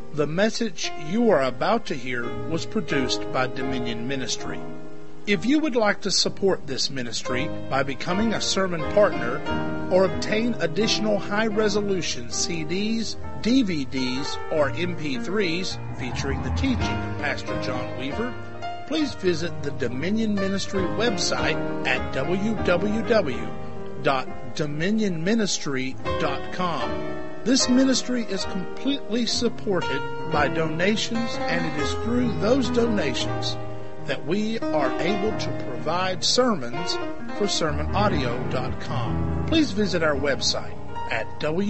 The message you are about to hear was produced by Dominion Ministry. If you would like to support this ministry by becoming a sermon partner or obtain additional high-resolution CDs, DVDs, or MP3s featuring the teaching of Pastor John Weaver, please visit the Dominion Ministry website at www.dominionministry.com. This ministry is completely supported by donations, and it is through those donations that we are able to provide sermons for sermonaudio.com. Please visit our website at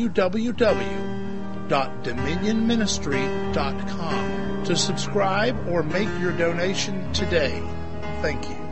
www.dominionministry.com to subscribe or make your donation today. Thank you.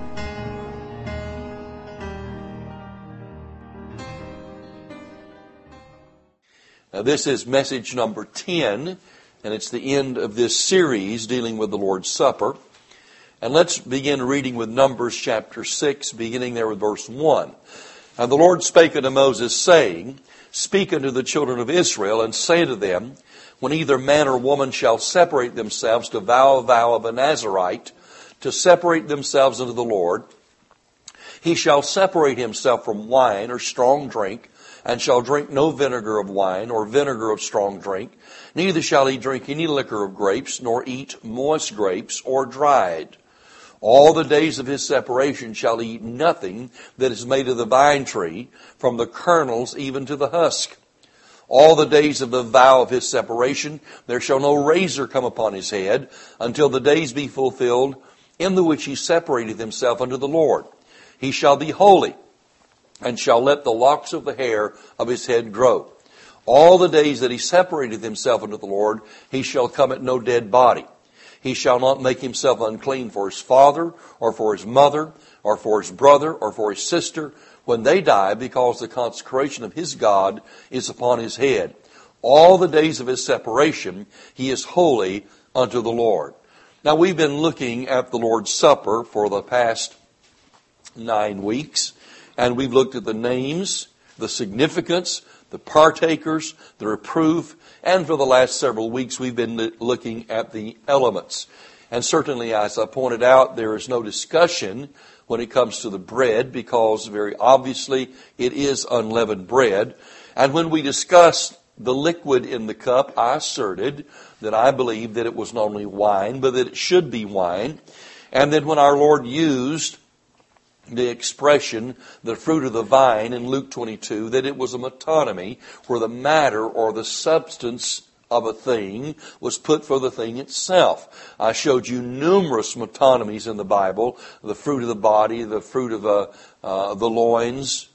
Now, this is message number 10, and it's the end of this series dealing with the Lord's Supper. And let's begin reading with Numbers chapter 6, beginning there with verse 1. And the Lord spake unto Moses, saying, Speak unto the children of Israel, and say to them, When either man or woman shall separate themselves to vow a vow of a Nazarite, to separate themselves unto the Lord, he shall separate himself from wine or strong drink, and shall drink no vinegar of wine, or vinegar of strong drink. Neither shall he drink any liquor of grapes, nor eat moist grapes, or dried. All the days of his separation shall he eat nothing that is made of the vine tree, from the kernels even to the husk. All the days of the vow of his separation there shall no razor come upon his head, until the days be fulfilled, in the which he separateth himself unto the Lord. He shall be holy, and shall let the locks of the hair of his head grow. All the days that he separateth himself unto the Lord, he shall come at no dead body. He shall not make himself unclean for his father, or for his mother, or for his brother, or for his sister, when they die, because the consecration of his God is upon his head. All the days of his separation he is holy unto the Lord. Now, we've been looking at the Lord's Supper for the past 9 weeks, and we've looked at the names, the significance, the partakers, the reproof, and for the last several weeks we've been looking at the elements. And certainly, as I pointed out, there is no discussion when it comes to the bread, because very obviously it is unleavened bread. And when we discussed the liquid in the cup, I asserted that I believe that it was not only wine, but that it should be wine. And then when our Lord used the expression, the fruit of the vine, in Luke 22, that it was a metonymy, where the matter or the substance of a thing was put for the thing itself. I showed you numerous metonymies in the Bible: the fruit of the body, the fruit of the loins,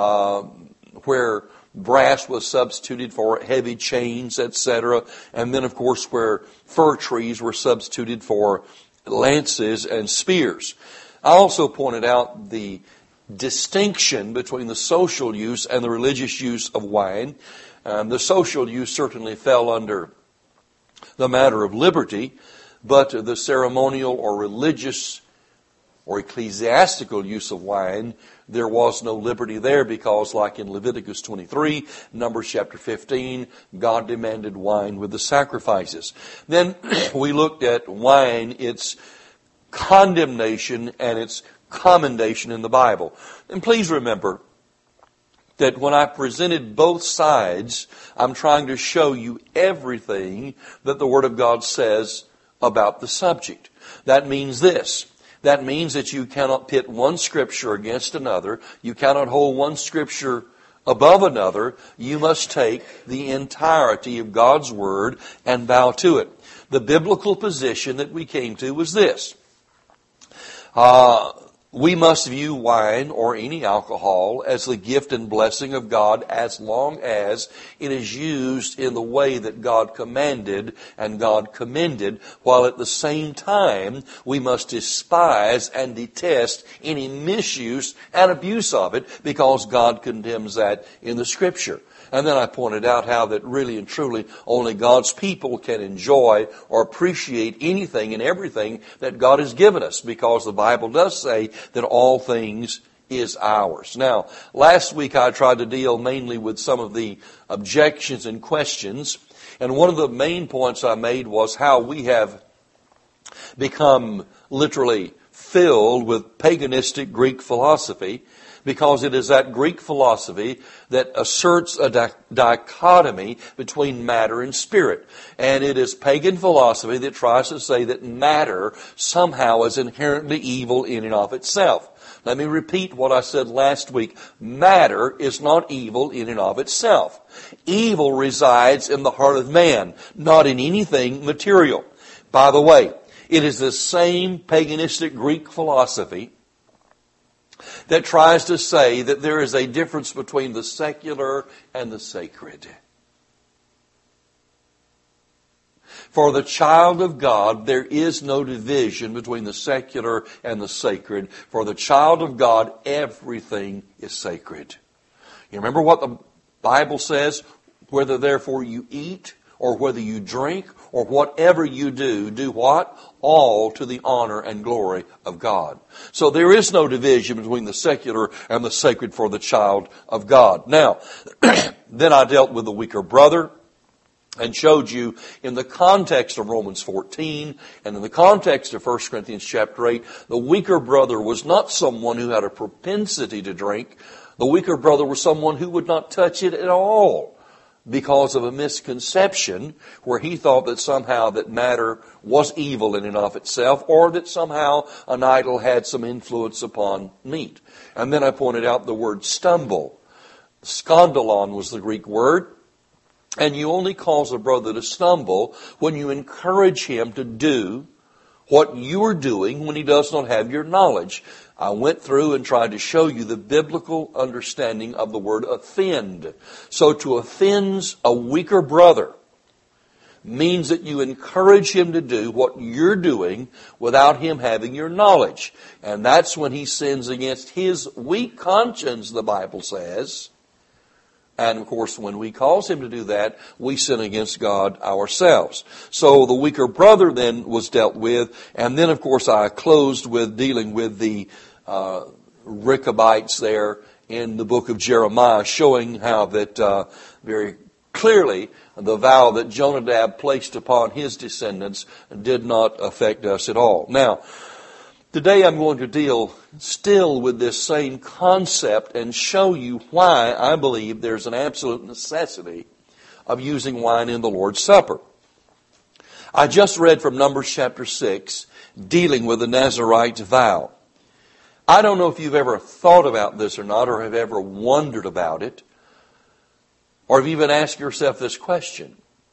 where brass was substituted for heavy chains, etc. And then, of course, where fir trees were substituted for lances and spears. I also pointed out the distinction between the social use and the religious use of wine. The social use certainly fell under the matter of liberty, but the ceremonial or religious or ecclesiastical use of wine, there was no liberty there, because like in Leviticus 23, Numbers chapter 15, God demanded wine with the sacrifices. Then we looked at wine, its condemnation and its commendation in the Bible. And please remember that when I presented both sides, I'm trying to show you everything that the Word of God says about the subject. That means this. That means that you cannot pit one Scripture against another. You cannot hold one Scripture above another. You must take the entirety of God's Word and bow to it. The biblical position that we came to was this. We must view wine or any alcohol as the gift and blessing of God, as long as it is used in the way that God commanded and God commended, while at the same time we must despise and detest any misuse and abuse of it, because God condemns that in the Scripture. And then I pointed out how that really and truly only God's people can enjoy or appreciate anything and everything that God has given us, because the Bible does say that all things is ours. Now, last week I tried to deal mainly with some of the objections and questions. And one of the main points I made was how we have become literally filled with paganistic Greek philosophy, because it is that Greek philosophy that asserts a dichotomy between matter and spirit. And it is pagan philosophy that tries to say that matter somehow is inherently evil in and of itself. Let me repeat what I said last week. Matter is not evil in and of itself. Evil resides in the heart of man, not in anything material. By the way, it is the same paganistic Greek philosophy that tries to say that there is a difference between the secular and the sacred. For the child of God, there is no division between the secular and the sacred. For the child of God, everything is sacred. You remember what the Bible says? Whether therefore you eat, or whether you drink, or whatever you do, do what? All to the honor and glory of God. So there is no division between the secular and the sacred for the child of God. Now, then I dealt with the weaker brother and showed you in the context of Romans 14 and in the context of 1 Corinthians chapter 8, the weaker brother was not someone who had a propensity to drink. The weaker brother was someone who would not touch it at all, because of a misconception where he thought that somehow that matter was evil in and of itself, or that somehow an idol had some influence upon meat. And then I pointed out the word stumble. Skandalon was the Greek word. And you only cause a brother to stumble when you encourage him to do what you are doing when he does not have your knowledge. I went through and tried to show you the biblical understanding of the word offend. So to offend a weaker brother means that you encourage him to do what you're doing without him having your knowledge. And that's when he sins against his weak conscience, the Bible says. And of course, when we cause him to do that, we sin against God ourselves. So the weaker brother then was dealt with. And then, of course, I closed with dealing with the Rechabites there in the book of Jeremiah, showing how that very clearly the vow that Jonadab placed upon his descendants did not affect us at all. Now, today I'm going to deal still with this same concept and show you why I believe there's an absolute necessity of using wine in the Lord's Supper. I just read from Numbers chapter 6, dealing with the Nazirite vow. I don't know if you've ever thought about this or not, or have ever wondered about it, or have even asked yourself this question.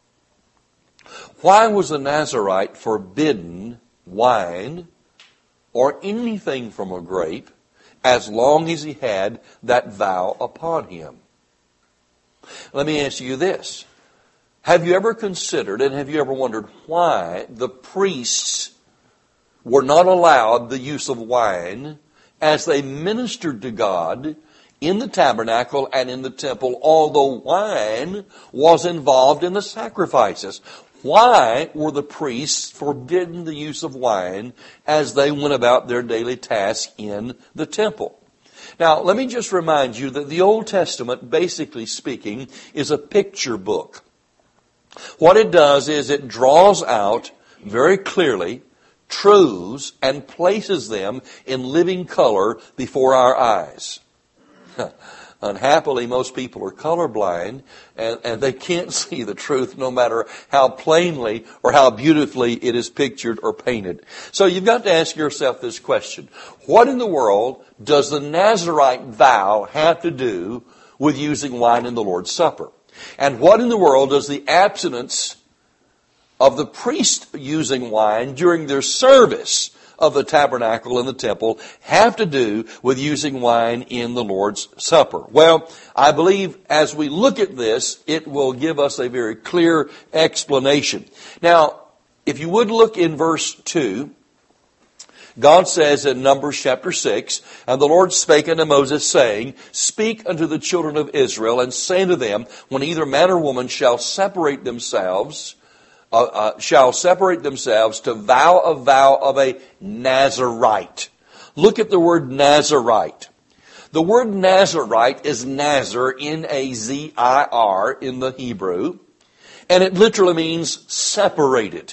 Why was the Nazirite forbidden wine or anything from a grape as long as he had that vow upon him? Let me ask you this. Have you ever considered and have you ever wondered why the priests were not allowed the use of wine as they ministered to God in the tabernacle and in the temple, although wine was involved in the sacrifices? Why were the priests forbidden the use of wine as they went about their daily task in the temple? Now, let me just remind you that the Old Testament, basically speaking, is a picture book. What it does is it draws out very clearly truths and places them in living color before our eyes. Unhappily, most people are colorblind and they can't see the truth no matter how plainly or how beautifully it is pictured or painted. So you've got to ask yourself this question. What in the world does the Nazirite vow have to do with using wine in the Lord's Supper? And what in the world does the abstinence of the priest using wine during their service of the tabernacle and the temple have to do with using wine in the Lord's Supper? Well, I believe as we look at this, it will give us a very clear explanation. Now, if you would look in verse 2, God says in Numbers chapter 6, "And the Lord spake unto Moses, saying, Speak unto the children of Israel, and say unto them, when either man or woman shall separate themselves to vow a vow of a Nazirite." Look at the word Nazirite. The word Nazarite is Nazar, N-A-Z-I-R in the Hebrew, and it literally means separated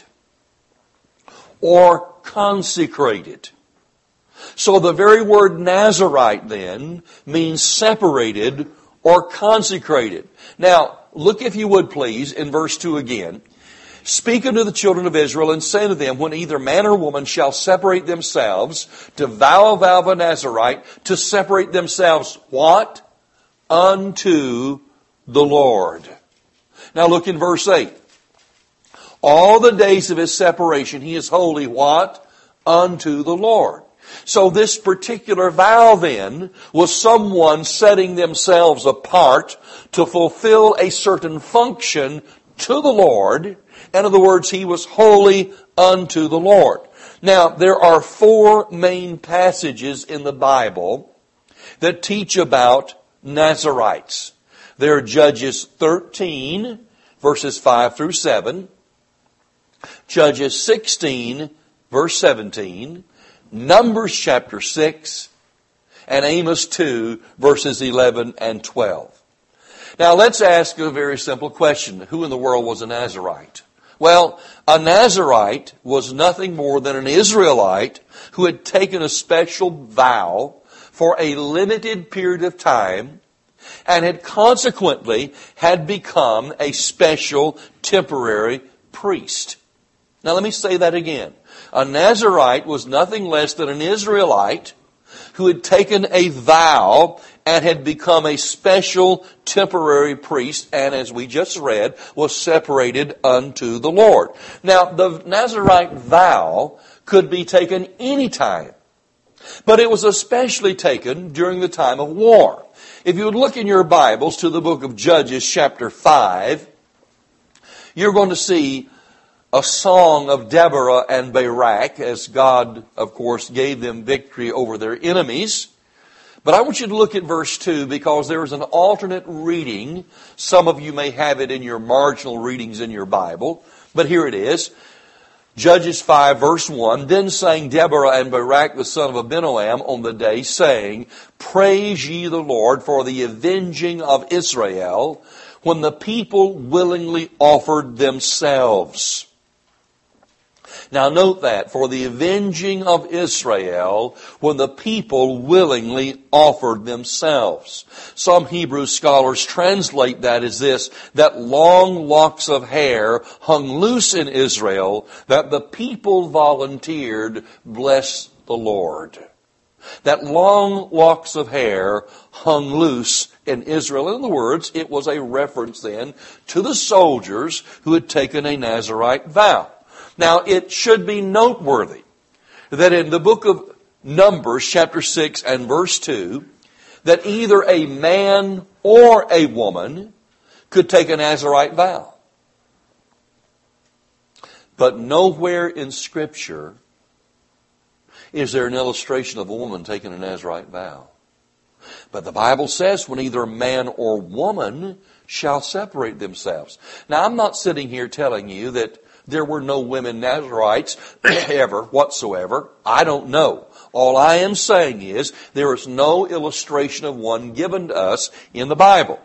or consecrated. So the very word Nazarite then means separated or consecrated. Now, look if you would please in verse 2 again. Speak unto the children of Israel and say to them, when either man or woman shall separate themselves to vow a vow of a Nazarite, to separate themselves what? Unto the Lord. Now look in verse 8. All the days of his separation he is holy what? Unto the Lord. So this particular vow then was someone setting themselves apart to fulfill a certain function to the Lord. In other words, he was holy unto the Lord. Now, there are 4 main passages in the Bible that teach about Nazarites. There are Judges 13, verses 5 through 7, Judges 16, verse 17, Numbers chapter 6, and Amos 2, verses 11 and 12. Now let's ask a very simple question. Who in the world was a Nazarite? Well, a Nazarite was nothing more than an Israelite who had taken a special vow for a limited period of time and had consequently had become a special temporary priest. Now let me say that again. A Nazarite was nothing less than an Israelite who had taken a vow and had become a special temporary priest, and as we just read, was separated unto the Lord. Now, the Nazarite vow could be taken any time, but it was especially taken during the time of war. If you would look in your Bibles to the book of Judges chapter 5, you're going to see a song of Deborah and Barak, as God, of course, gave them victory over their enemies. But I want you to look at verse 2 because there is an alternate reading. Some of you may have it in your marginal readings in your Bible, but here it is. Judges 5 verse 1, Then sang Deborah and Barak the son of Abinoam on the day, saying, Praise ye the Lord for the avenging of Israel, when the people willingly offered themselves. Now note that, for the avenging of Israel, when the people willingly offered themselves. Some Hebrew scholars translate that as this, that long locks of hair hung loose in Israel, that the people volunteered, bless the Lord. That long locks of hair hung loose in Israel. In other words, it was a reference then to the soldiers who had taken a Nazarite vow. Now, it should be noteworthy that in the book of Numbers, chapter 6 and verse 2, that either a man or a woman could take a Nazarite vow. But nowhere in Scripture is there an illustration of a woman taking a Nazarite vow. But the Bible says when either man or woman shall separate themselves. Now, I'm not sitting here telling you that there were no women Nazarites ever whatsoever. I don't know. All I am saying is there is no illustration of one given to us in the Bible.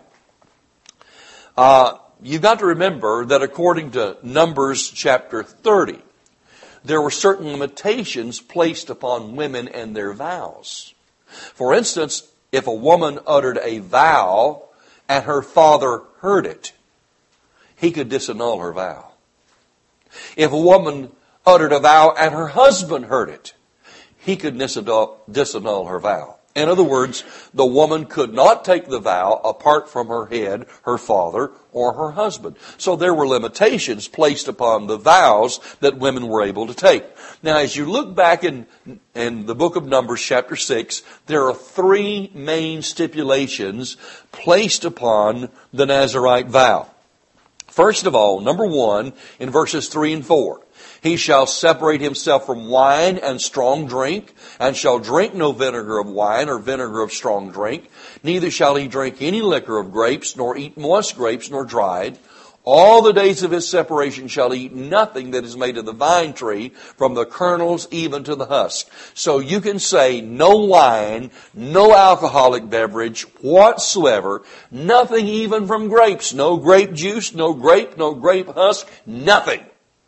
You've got to remember that according to Numbers chapter 30, there were certain limitations placed upon women and their vows. For instance, if a woman uttered a vow and her father heard it, he could disannul her vow. If a woman uttered a vow and her husband heard it, he could disannul her vow. In other words, the woman could not take the vow apart from her head, her father, or her husband. So there were limitations placed upon the vows that women were able to take. Now, as you look back in the book of Numbers, chapter 6, there are 3 main stipulations placed upon the Nazarite vow. First of all, number 1, in verses 3 and 4, He shall separate himself from wine and strong drink, and shall drink no vinegar of wine or vinegar of strong drink. Neither shall he drink any liquor of grapes, nor eat moist grapes, nor dried. All the days of his separation shall eat nothing that is made of the vine tree, from the kernels even to the husk. So you can say no wine, no alcoholic beverage whatsoever, nothing even from grapes, no grape juice, no grape husk, nothing.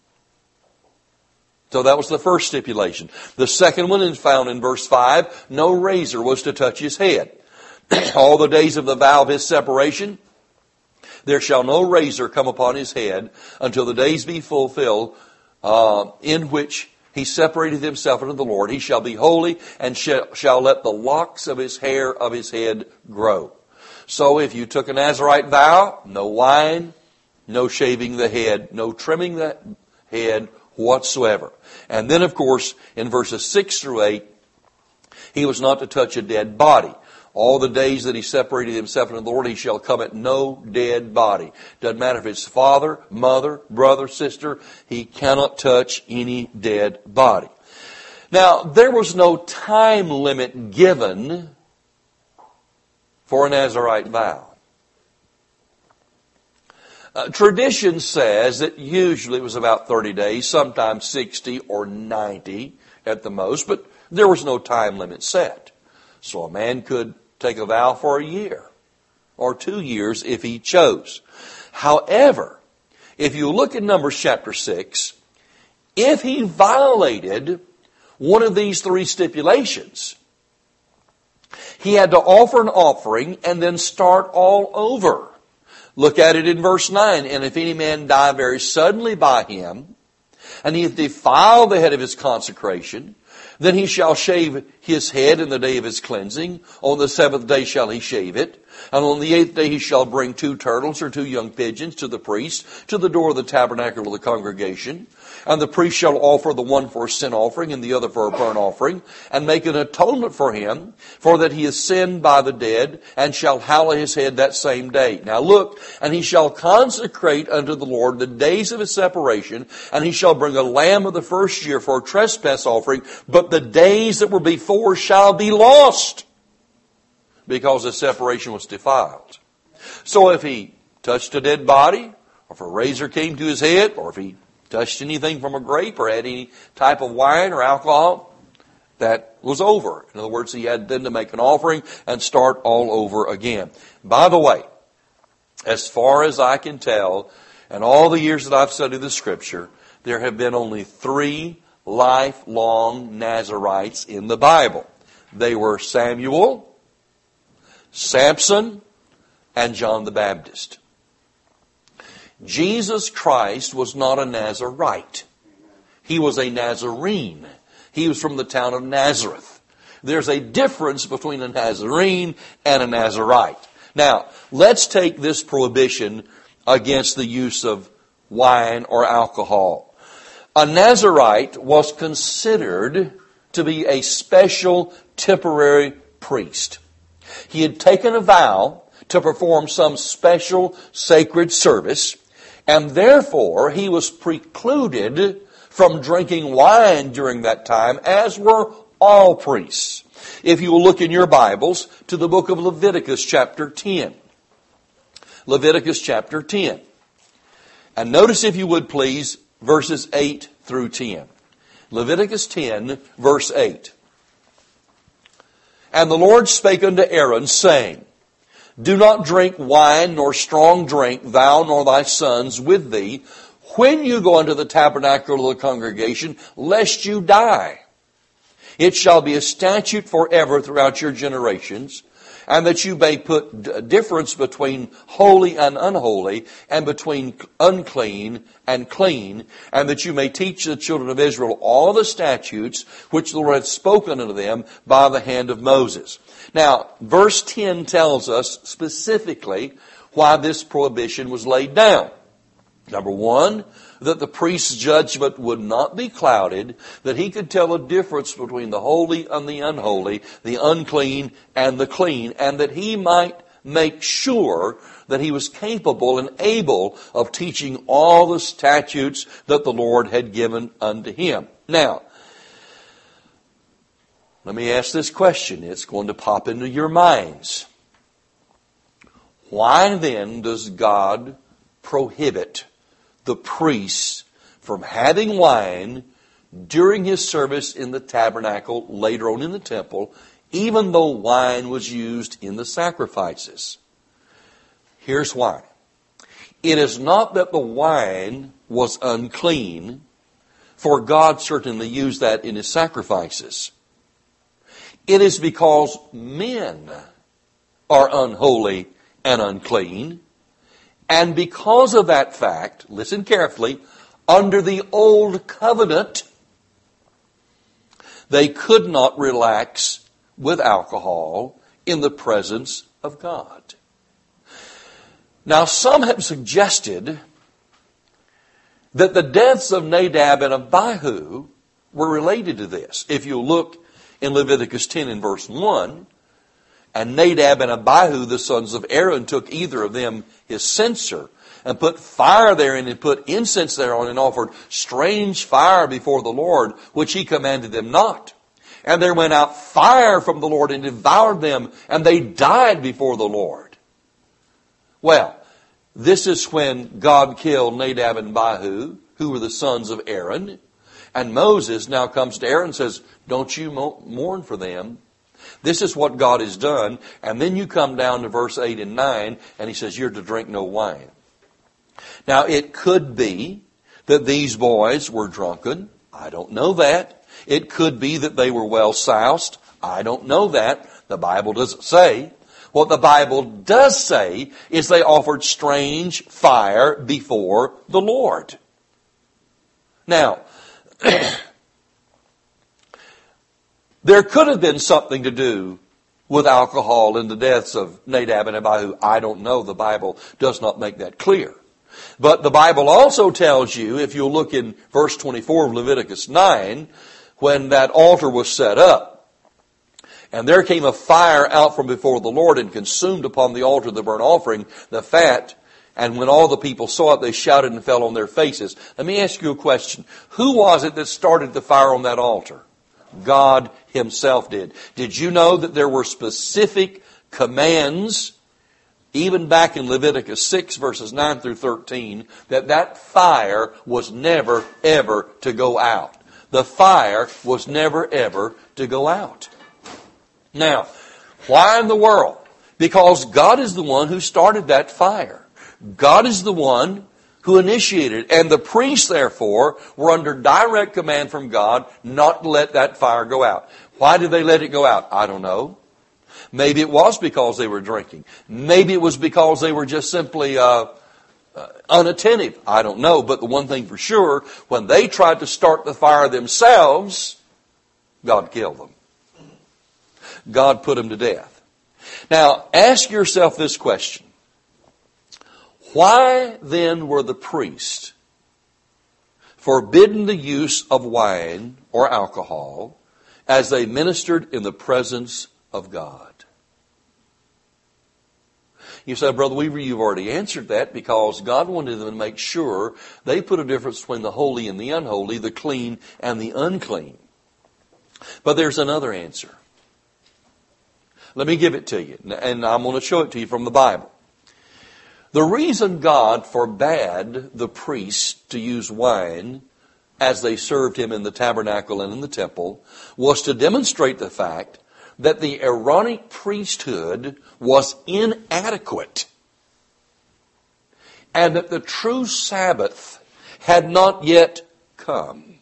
So that was the first stipulation. The second one is found in verse 5. No razor was to touch his head. All the days of the vow of his separation, there shall no razor come upon his head until the days be fulfilled in which he separated himself unto the Lord. He shall be holy and shall let the locks of his hair of his head grow. So if you took a Nazirite vow, no wine, no shaving the head, no trimming the head whatsoever. And then, of course, in verses 6 through 8, he was not to touch a dead body. All the days that he separated himself unto the Lord, he shall come at no dead body. Doesn't matter if it's father, mother, brother, sister, he cannot touch any dead body. Now, there was no time limit given for a Nazirite vow. Tradition says that usually it was about 30 days, sometimes 60 or 90 at the most, but there was no time limit set. So a man could take a vow for a year or 2 years if he chose. However, if you look at Numbers chapter 6, if he violated one of these three stipulations, he had to offer an offering and then start all over. Look at it in verse 9. And if any man die very suddenly by him, and he hath defiled the head of his consecration, then he shall shave his head in the day of his cleansing. On the seventh day shall he shave it. And on the eighth day he shall bring 2 turtles or 2 young pigeons to the priest, to the door of the tabernacle of the congregation. And the priest shall offer the one for a sin offering and the other for a burnt offering, and make an atonement for him, for that he has sinned by the dead, and shall hallow his head that same day. Now look, and he shall consecrate unto the Lord the days of his separation, and he shall bring a lamb of the first year for a trespass offering, but the days that were before shall be lost, because the separation was defiled. So if he touched a dead body, or if a razor came to his head, or if he touched anything from a grape or had any type of wine or alcohol, that was over. In other words, he had then to make an offering and start all over again. By the way, as far as I can tell, in all the years that I've studied the Scripture, there have been only 3 lifelong Nazirites in the Bible. They were Samuel, Samson, and John the Baptist. Jesus Christ was not a Nazirite. He was a Nazarene. He was from the town of Nazareth. There's a difference between a Nazarene and a Nazirite. Now, let's take this prohibition against the use of wine or alcohol. A Nazirite was considered to be a special temporary priest. He had taken a vow to perform some special sacred service, and therefore he was precluded from drinking wine during that time, as were all priests. If you will look in your Bibles to the book of Leviticus chapter 10. Leviticus chapter 10. And notice, if you would please, verses 8 through 10. Leviticus 10, verse 8. And the Lord spake unto Aaron, saying, Do not drink wine nor strong drink, thou nor thy sons with thee, when you go unto the tabernacle of the congregation, lest you die. It shall be a statute forever throughout your generations, and that you may put a difference between holy and unholy, and between unclean and clean, and that you may teach the children of Israel all the statutes which the Lord hath spoken unto them by the hand of Moses. Now, verse 10 tells us specifically why this prohibition was laid down. Number one, that the priest's judgment would not be clouded, that he could tell a difference between the holy and the unholy, the unclean and the clean, and that he might make sure that he was capable and able of teaching all the statutes that the Lord had given unto him. Now, let me ask this question. It's going to pop into your minds. Why then does God prohibit the priests from having wine during his service in the tabernacle, later on in the temple, even though wine was used in the sacrifices. Here's why. It is not that the wine was unclean, for God certainly used that in his sacrifices. It is because men are unholy and unclean, and because of that fact, listen carefully, under the old covenant, they could not relax with alcohol in the presence of God. Now, some have suggested that the deaths of Nadab and Abihu were related to this. If you look in Leviticus 10 and verse 1, and Nadab and Abihu, the sons of Aaron, took either of them his censer and put fire therein and put incense thereon and offered strange fire before the Lord, which he commanded them not. And there went out fire from the Lord and devoured them, and they died before the Lord. Well, this is when God killed Nadab and Abihu, who were the sons of Aaron. And Moses now comes to Aaron and says, don't you mourn for them. This is what God has done. And then you come down to verse 8 and 9, and he says, you're to drink no wine. Now, it could be that these boys were drunken. I don't know that. It could be that they were well soused. I don't know that. The Bible doesn't say. What the Bible does say is they offered strange fire before the Lord. Now, there could have been something to do with alcohol in the deaths of Nadab and Abihu. I don't know. The Bible does not make that clear. But the Bible also tells you, if you look in verse 24 of Leviticus 9, when that altar was set up, and there came a fire out from before the Lord and consumed upon the altar the burnt offering, the fat, and when all the people saw it, they shouted and fell on their faces. Let me ask you a question. Who was it that started the fire on that altar? God himself did. Did you know that there were specific commands, even back in Leviticus 6 verses 9 through 13, that fire was never ever to go out? The fire was never ever to go out. Now, why in the world? Because God is the one who started that fire. God is the one who initiated it. And the priests, therefore, were under direct command from God not to let that fire go out. Why did they let it go out? I don't know. Maybe it was because they were drinking. Maybe it was because they were just simply unattentive. I don't know. But the one thing for sure, when they tried to start the fire themselves, God killed them. God put them to death. Now, ask yourself this question. Why then were the priests forbidden the use of wine or alcohol as they ministered in the presence of God? You say, Brother Weaver, you've already answered that, because God wanted them to make sure they put a difference between the holy and the unholy, the clean and the unclean. But there's another answer. Let me give it to you, and I'm going to show it to you from the Bible. The reason God forbade the priests to use wine as they served him in the tabernacle and in the temple was to demonstrate the fact that the Aaronic priesthood was inadequate and that the true Sabbath had not yet come.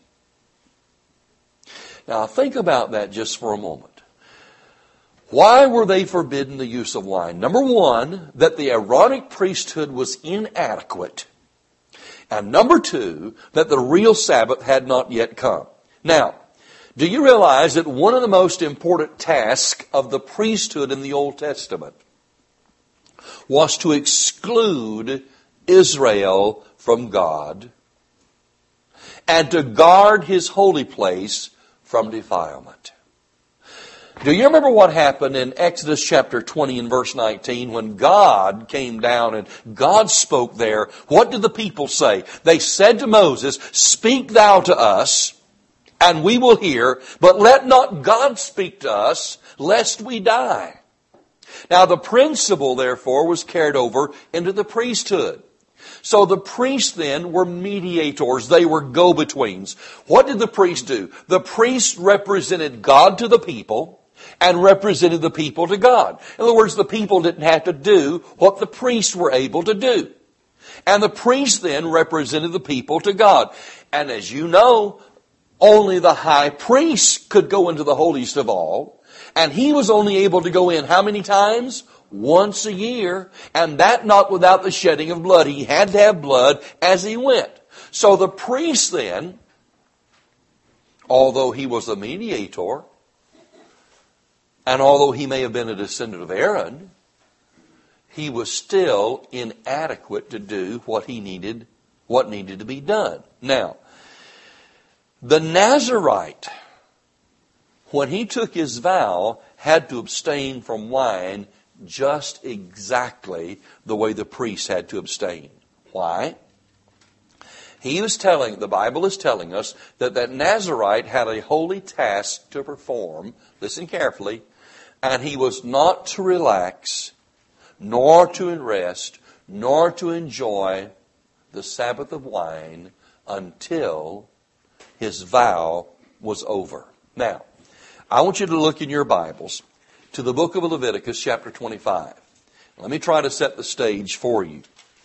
Now think about that just for a moment. Why were they forbidden the use of wine? Number one, that the Aaronic priesthood was inadequate. And number two, that the real Sabbath had not yet come. Now, do you realize that one of the most important tasks of the priesthood in the Old Testament was to exclude Israel from God and to guard his holy place from defilement? Do you remember what happened in Exodus chapter 20 and verse 19 when God came down and God spoke there? What did the people say? They said to Moses, "Speak thou to us, and we will hear, but let not God speak to us, lest we die." Now the principle, therefore, was carried over into the priesthood. So the priests then were mediators. They were go-betweens. What did the priests do? The priests represented God to the people and represented the people to God. In other words, the people didn't have to do what the priests were able to do. And the priests then represented the people to God. And as you know, only the high priest could go into the holiest of all. And he was only able to go in how many times? Once a year. And that not without the shedding of blood. He had to have blood as he went. So the priest then, although he was a mediator, and although he may have been a descendant of Aaron, he was still inadequate to do what needed to be done. Now, the Nazirite, when he took his vow, had to abstain from wine just exactly the way the priest had to abstain. Why? The Bible is telling us that Nazirite had a holy task to perform. Listen carefully. And he was not to relax, nor to rest, nor to enjoy the Sabbath of wine until his vow was over. Now, I want you to look in your Bibles to the book of Leviticus, chapter 25. Let me try to set the stage for you.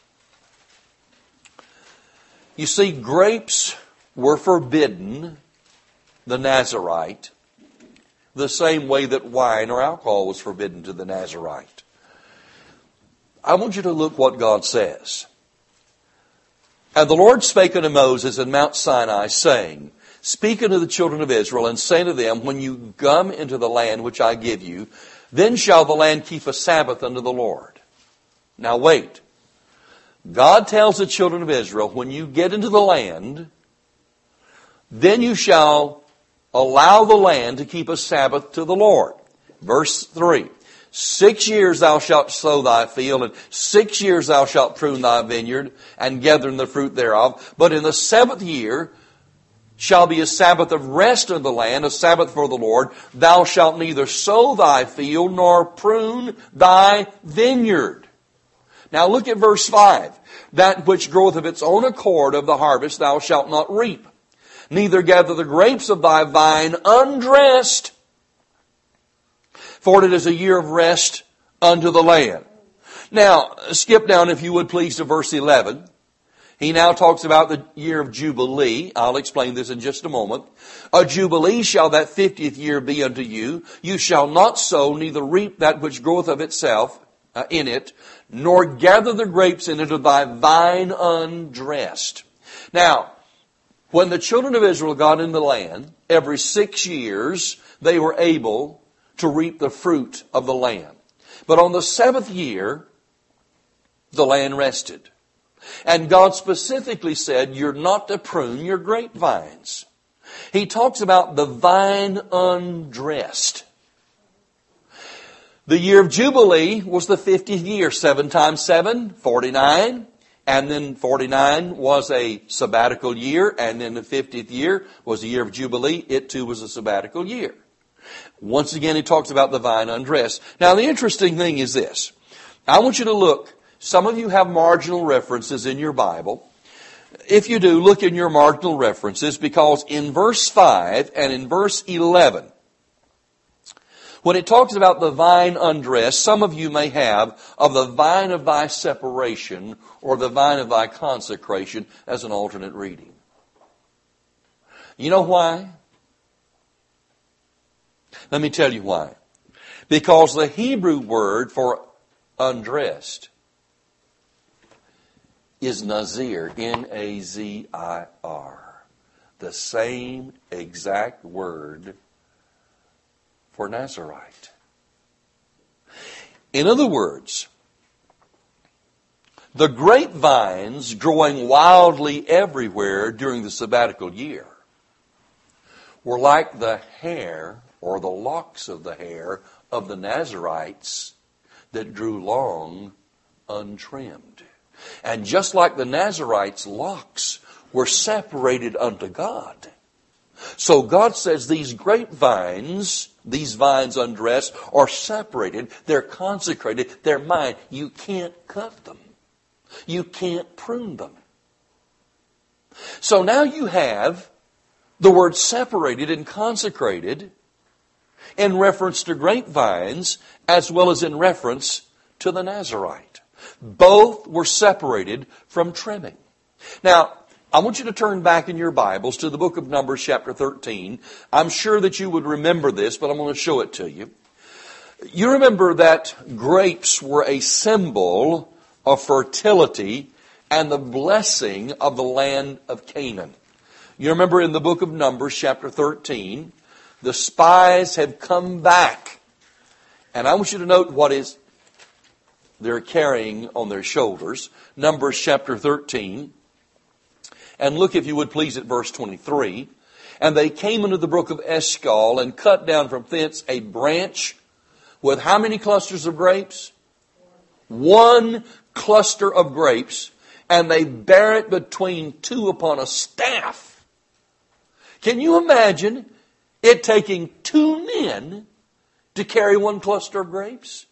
You see, grapes were forbidden, the Nazirite, the same way that wine or alcohol was forbidden to the Nazirite. I want you to look what God says. And the Lord spake unto Moses in Mount Sinai, saying, Speak unto the children of Israel, and say to them, When you come into the land which I give you, then shall the land keep a Sabbath unto the Lord. Now wait. God tells the children of Israel, when you get into the land, then you shall allow the land to keep a Sabbath to the Lord. Verse 3. 6 years thou shalt sow thy field, and 6 years thou shalt prune thy vineyard, and gather in the fruit thereof. But in the 7th year shall be a Sabbath of rest in the land, a Sabbath for the Lord. Thou shalt neither sow thy field, nor prune thy vineyard. Now look at verse 5. That which groweth of its own accord of the harvest thou shalt not reap, neither gather the grapes of thy vine undressed, for it is a year of rest unto the land. Now, skip down, if you would please, to verse 11. He now talks about the year of Jubilee. I'll explain this in just a moment. A Jubilee shall that 50th year be unto you. You shall not sow, neither reap that which groweth of itself in it, nor gather the grapes in it of thy vine undressed. Now, when the children of Israel got in the land, every 6 years they were able to reap the fruit of the land. But on the 7th year, the land rested. And God specifically said, you're not to prune your grapevines. He talks about the vine undressed. The year of Jubilee was the 50th year. 7 times 7, 49. And then 49 was a sabbatical year. And then the 50th year was the year of Jubilee. It too was a sabbatical year. Once again, he talks about the vine undressed. Now, the interesting thing is this. I want you to look. Some of you have marginal references in your Bible. If you do, look in your marginal references, because in verse 5 and in verse 11, when it talks about the vine undressed, some of you may have of the vine of thy separation or the vine of thy consecration as an alternate reading. You know why? Let me tell you why. Because the Hebrew word for undressed is Nazir, N-A-Z-I-R. The same exact word for Nazirite. In other words, the grapevines growing wildly everywhere during the sabbatical year were like the hair or the locks of the hair of the Nazirites that grew long untrimmed. And just like the Nazirites' locks were separated unto God, so God says these grapevines, these vines undressed, are separated. They're consecrated. They're mine. You can't cut them. You can't prune them. So now you have the word separated and consecrated in reference to grapevines as well as in reference to the Nazirite. Both were separated from trimming. Now, I want you to turn back in your Bibles to the book of Numbers chapter 13. I'm sure that you would remember this, but I'm going to show it to you. You remember that grapes were a symbol of fertility and the blessing of the land of Canaan. You remember in the book of Numbers chapter 13, the spies have come back. And I want you to note what is they're carrying on their shoulders. Numbers chapter 13. And look, if you would please, at verse 23. And they came into the brook of Eshcol and cut down from thence a branch with how many clusters of grapes? 1 cluster of grapes. And they bear it between 2 upon a staff. Can you imagine it taking 2 men to carry 1 cluster of grapes?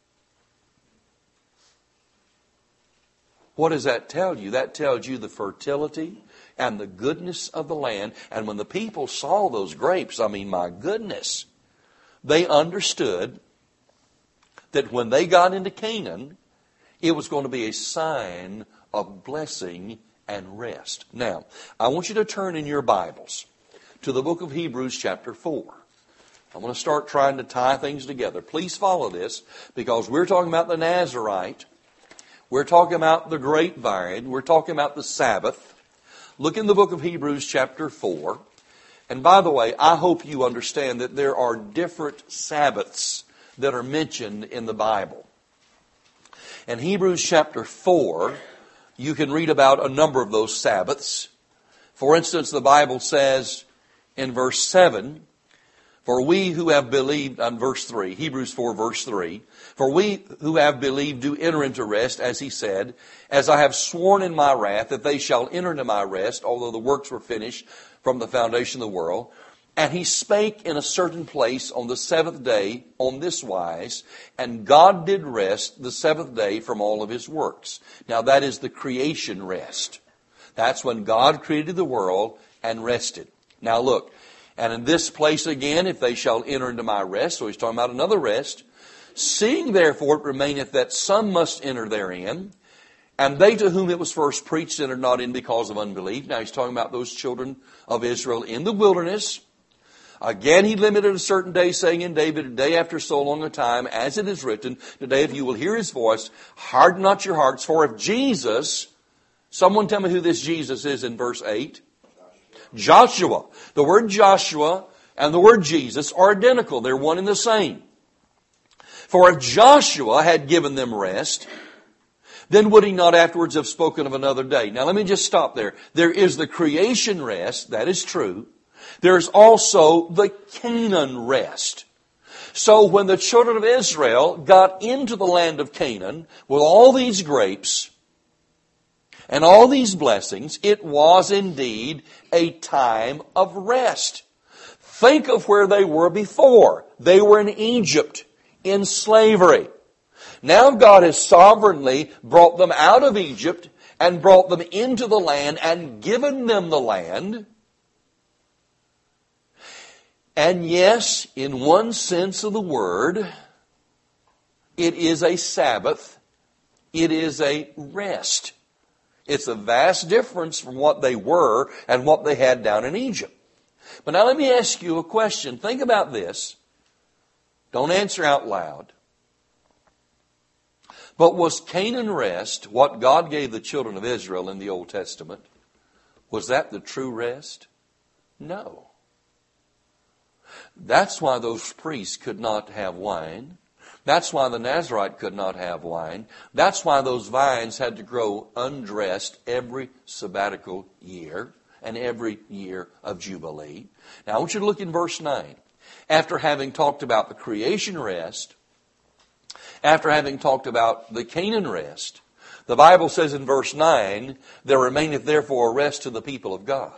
What does that tell you? That tells you the fertility and the goodness of the land. And when the people saw those grapes, I mean, my goodness, they understood that when they got into Canaan, it was going to be a sign of blessing and rest. Now, I want you to turn in your Bibles to the book of Hebrews chapter 4. I'm going to start trying to tie things together. Please follow this, because we're talking about the Nazirite. We're talking about the grapevine. We're talking about the Sabbath. Look in the book of Hebrews chapter 4. And by the way, I hope you understand that there are different Sabbaths that are mentioned in the Bible. In Hebrews chapter 4, you can read about a number of those Sabbaths. For instance, the Bible says in verse 7, for we who have believed, on verse 3, Hebrews 4 verse 3, for we who have believed do enter into rest, as he said, as I have sworn in my wrath that they shall enter into my rest, although the works were finished from the foundation of the world. And he spake in a certain place on the 7th day on this wise, and God did rest the 7th day from all of his works. Now that is the creation rest. That's when God created the world and rested. Now look, and in this place again, if they shall enter into my rest, so he's talking about another rest, seeing therefore it remaineth that some must enter therein, and they to whom it was first preached entered not in because of unbelief. Now he's talking about those children of Israel in the wilderness. Again, he limited a certain day, saying in David, a day after so long a time, as it is written, today if you will hear his voice, harden not your hearts. For if Jesus, someone tell me who this Jesus is in verse 8. Joshua. The word Joshua and the word Jesus are identical. They're one and the same. For if Joshua had given them rest, then would he not afterwards have spoken of another day? Now let me just stop there. There is the creation rest, that is true. There's also the Canaan rest. So when the children of Israel got into the land of Canaan with all these grapes and all these blessings, it was indeed a time of rest. Think of where they were before. They were in Egypt, in slavery. Now God has sovereignly brought them out of Egypt and brought them into the land and given them the land. And yes, in one sense of the word, it is a Sabbath. It is a rest. It's a vast difference from what they were and what they had down in Egypt. But now let me ask you a question. Think about this. Don't answer out loud. But was Canaan rest, what God gave the children of Israel in the Old Testament, was that the true rest? No. That's why those priests could not have wine. That's why the Nazirite could not have wine. That's why those vines had to grow undressed every sabbatical year and every year of Jubilee. Now I want you to look in verse 9. After having talked about the creation rest, after having talked about the Canaan rest, the Bible says in verse 9, there remaineth therefore a rest to the people of God.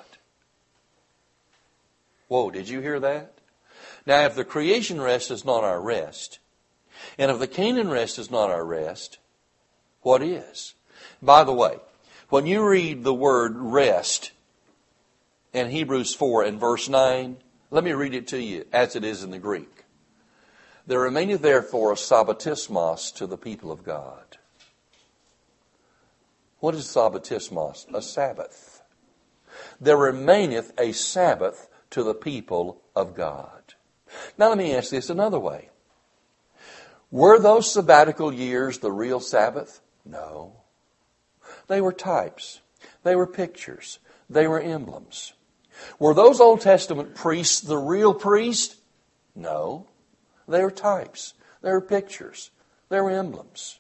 Whoa, did you hear that? Now, if the creation rest is not our rest, and if the Canaan rest is not our rest, what is? By the way, when you read the word rest in Hebrews 4 and verse 9, let me read it to you as it is in the Greek. There remaineth therefore a sabbatismos to the people of God. What is sabbatismos? A Sabbath. There remaineth a Sabbath to the people of God. Now let me ask this another way. Were those sabbatical years the real Sabbath? No. They were types. They were pictures. They were emblems. Were those Old Testament priests the real priest? No. They were types. They were pictures. They were emblems.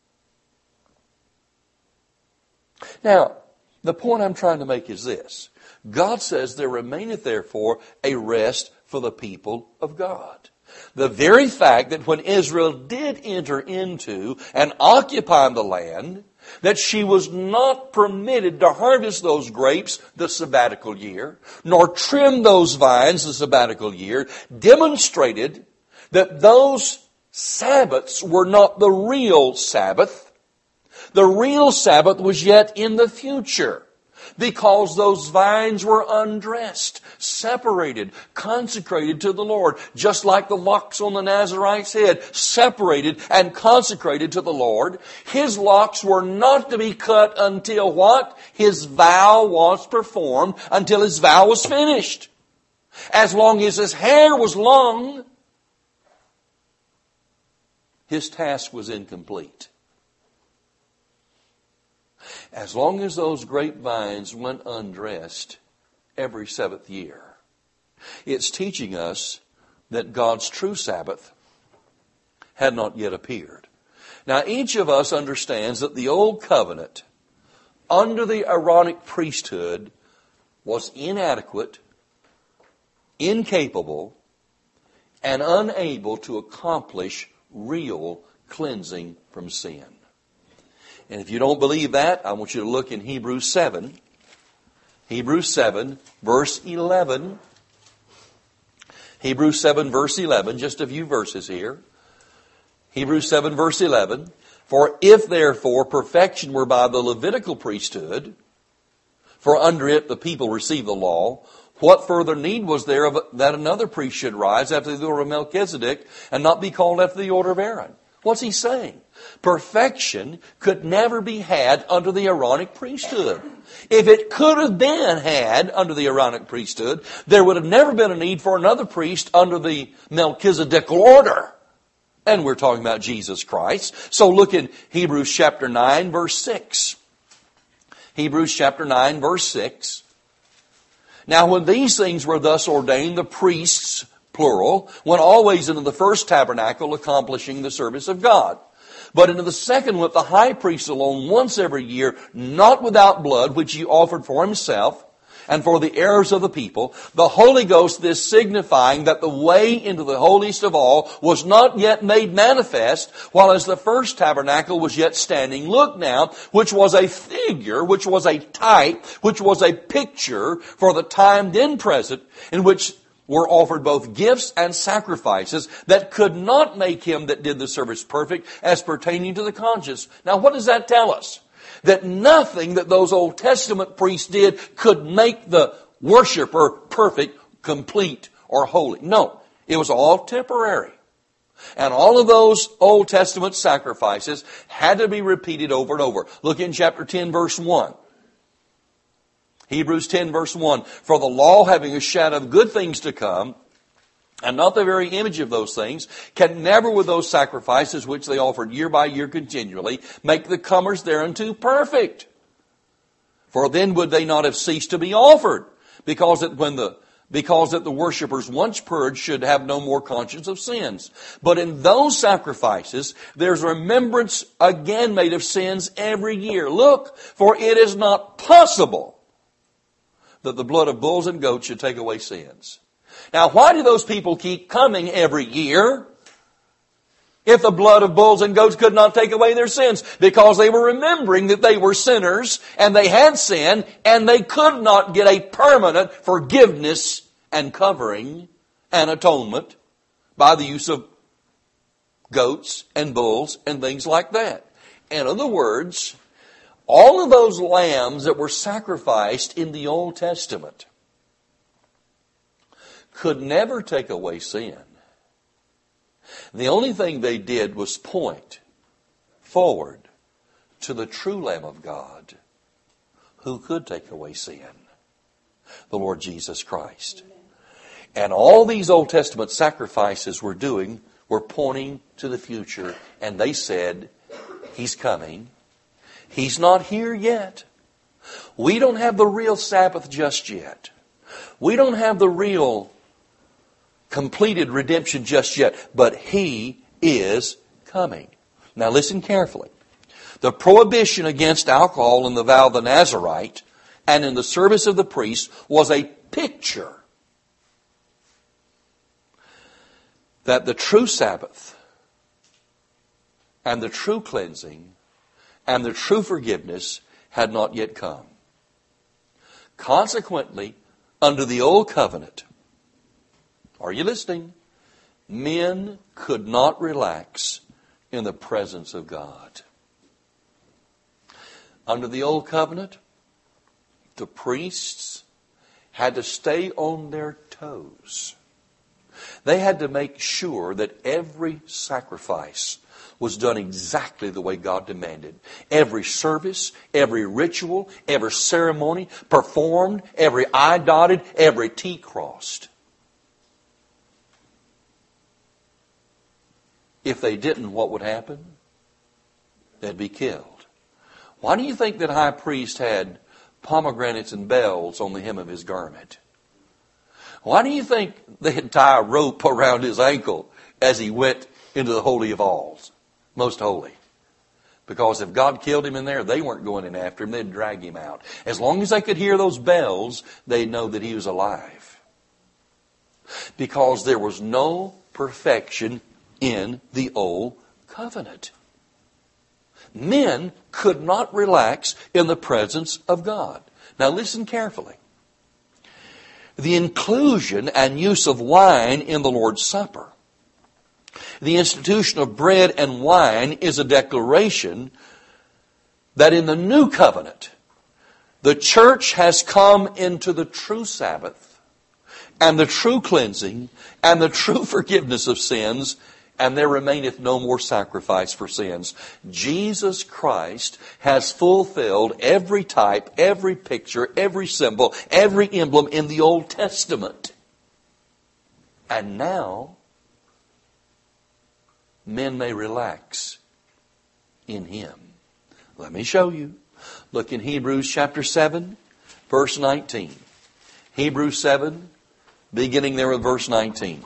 Now, the point I'm trying to make is this. God says there remaineth therefore a rest for the people of God. The very fact that when Israel did enter into and occupy the land, that she was not permitted to harvest those grapes the sabbatical year, nor trim those vines the sabbatical year, demonstrated that those Sabbaths were not the real Sabbath. The real Sabbath was yet in the future, because those vines were undressed, separated, consecrated to the Lord, just like the locks on the Nazarite's head, separated and consecrated to the Lord. His locks were not to be cut until what? His vow was performed, until his vow was finished. As long as his hair was long, his task was incomplete. As long as those grapevines went undressed every seventh year, it's teaching us that God's true Sabbath had not yet appeared. Now, each of us understands that the old covenant under the Aaronic priesthood was inadequate, incapable, and unable to accomplish real cleansing from sin. And if you don't believe that, I want you to look in Hebrews 7. Hebrews 7, verse 11. Hebrews 7, verse 11. Just a few verses here. Hebrews 7, verse 11. For if therefore perfection were by the Levitical priesthood, for under it the people received the law, what further need was there of that another priest should rise after the order of Melchizedek and not be called after the order of Aaron? What's he saying? Perfection could never be had under the Aaronic priesthood. If it could have been had under the Aaronic priesthood, there would have never been a need for another priest under the Melchizedek order. And we're talking about Jesus Christ. So look in Hebrews chapter 9, verse 6. Hebrews chapter 9, verse 6. Now when these things were thus ordained, the priests, plural, went always into the first tabernacle, accomplishing the service of God. But into the second went the high priest alone once every year, not without blood, which he offered for himself and for the errors of the people. The Holy Ghost, this signifying that the way into the holiest of all was not yet made manifest, while as the first tabernacle was yet standing. Look now, which was a figure, which was a type, which was a picture for the time then present, in which were offered both gifts and sacrifices that could not make him that did the service perfect as pertaining to the conscience. Now what does that tell us? That nothing that those Old Testament priests did could make the worshiper perfect, complete, or holy. No, it was all temporary. And all of those Old Testament sacrifices had to be repeated over and over. Look in chapter 10, verse 1. Hebrews 10, verse 1. For the law, having a shadow of good things to come, and not the very image of those things, can never with those sacrifices which they offered year by year continually make the comers thereunto perfect. For then would they not have ceased to be offered, because that the worshippers once purged should have no more conscience of sins. But in those sacrifices, there's remembrance again made of sins every year. Look, for it is not possible that the blood of bulls and goats should take away sins. Now, why do those people keep coming every year if the blood of bulls and goats could not take away their sins? Because they were remembering that they were sinners and they had sinned and they could not get a permanent forgiveness and covering and atonement by the use of goats and bulls and things like that. In other words, All of those lambs that were sacrificed in the Old Testament could never take away sin. The only thing they did was point forward to the true Lamb of God who could take away sin, the Lord Jesus Christ. And all these Old Testament sacrifices were pointing to the future. And they said, He's coming. He's not here yet. We don't have the real Sabbath just yet. We don't have the real completed redemption just yet. But He is coming. Now listen carefully. The prohibition against alcohol in the vow of the Nazarite and in the service of the priest was a picture that the true Sabbath and the true cleansing and the true forgiveness had not yet come. Consequently, under the old covenant, are you listening? Men could not relax in the presence of God. Under the old covenant, the priests had to stay on their toes. They had to make sure that every sacrifice was done exactly the way God demanded. Every service, every ritual, every ceremony performed, every I dotted, every T crossed. If they didn't, what would happen? They'd be killed. Why do you think that high priest had pomegranates and bells on the hem of his garment? Why do you think they'd tie a rope around his ankle as he went into the Holy of Alls? Most holy. Because if God killed him in there, they weren't going in after him. They'd drag him out. As long as they could hear those bells, they'd know that he was alive. Because there was no perfection in the old covenant. Men could not relax in the presence of God. Now listen carefully. The inclusion and use of wine in the Lord's Supper, the institution of bread and wine, is a declaration that in the new covenant, the church has come into the true Sabbath and the true cleansing and the true forgiveness of sins, and there remaineth no more sacrifice for sins. Jesus Christ has fulfilled every type, every picture, every symbol, every emblem in the Old Testament. And now, men may relax in Him. Let me show you. Look in Hebrews chapter 7, verse 19. Hebrews 7, beginning there with verse 19.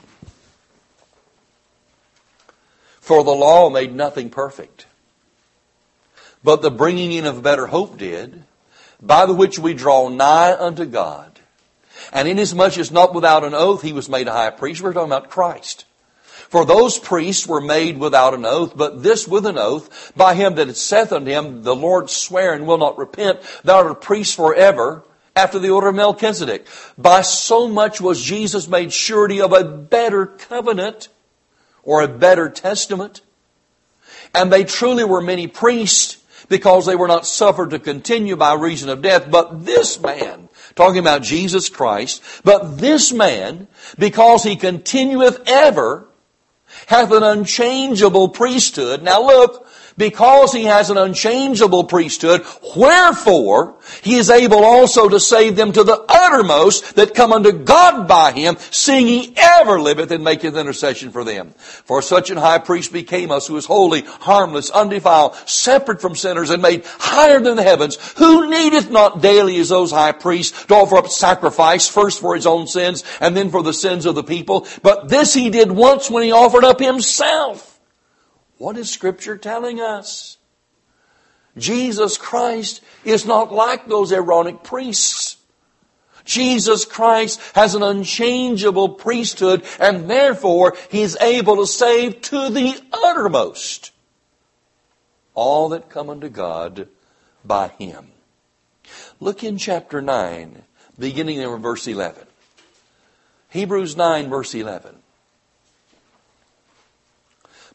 For the law made nothing perfect, but the bringing in of better hope did, by the which we draw nigh unto God. And inasmuch as not without an oath he was made a high priest, we're talking about Christ. For those priests were made without an oath, but this with an oath, by him that saith unto him, the Lord sware and will not repent, thou art a priest forever, after the order of Melchizedek. By so much was Jesus made surety of a better covenant, or a better testament. And they truly were many priests, because they were not suffered to continue by reason of death. But this man, talking about Jesus Christ, but this man, because he continueth ever, hath an unchangeable priesthood. Now look, because he has an unchangeable priesthood, wherefore he is able also to save them to the uttermost that come unto God by him, seeing he ever liveth and maketh intercession for them. For such an high priest became us, who is holy, harmless, undefiled, separate from sinners, and made higher than the heavens, who needeth not daily as those high priests to offer up sacrifice, first for his own sins, and then for the sins of the people. But this he did once, when he offered up himself. What is Scripture telling us? Jesus Christ is not like those Aaronic priests. Jesus Christ has an unchangeable priesthood, and therefore He is able to save to the uttermost all that come unto God by Him. Look in chapter 9, beginning in verse 11. Hebrews 9, verse 11.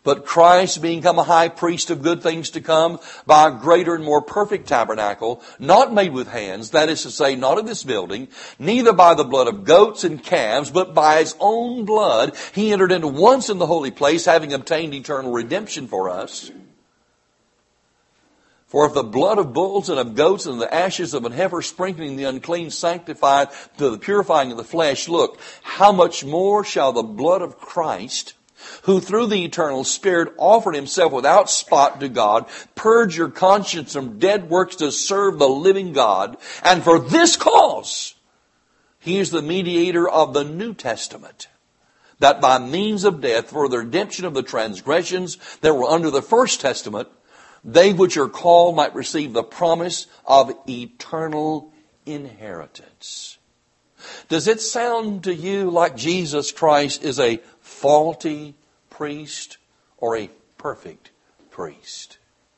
But Christ, being come a high priest of good things to come, by a greater and more perfect tabernacle, not made with hands, that is to say, not of this building, neither by the blood of goats and calves, but by His own blood, He entered into once in the holy place, having obtained eternal redemption for us. For if the blood of bulls and of goats and the ashes of an heifer sprinkling the unclean sanctified to the purifying of the flesh, look, how much more shall the blood of Christ, who through the eternal Spirit offered Himself without spot to God, purge your conscience from dead works to serve the living God. And for this cause, He is the mediator of the New Testament, that by means of death, for the redemption of the transgressions that were under the First Testament, they which are called might receive the promise of eternal inheritance. Does it sound to you like Jesus Christ is a faulty priest or a perfect priest?